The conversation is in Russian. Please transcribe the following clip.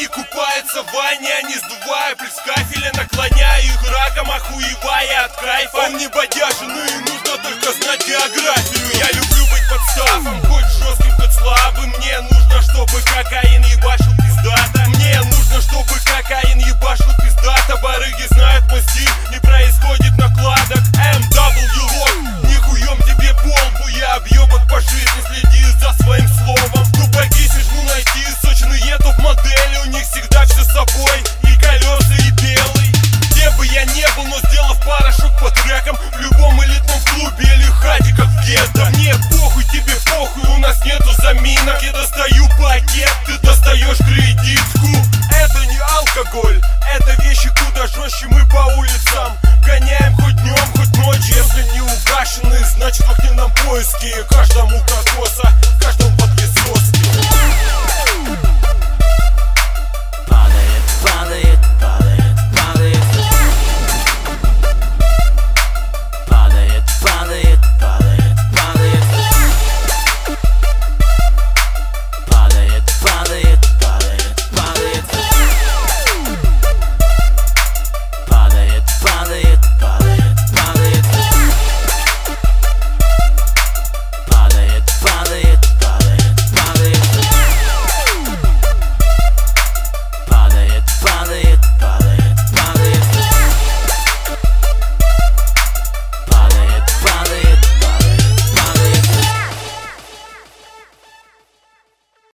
не купается в ванне, а не сдувая пыль с кафеля, наклоняю их раком, охуевая от кайфа. Он не бодяженный, нужно только знать географию. Я люблю быть подставом, хоть жестким, хоть слабым. Мне нужно, чтобы кокаин ебашил пиздато. Мне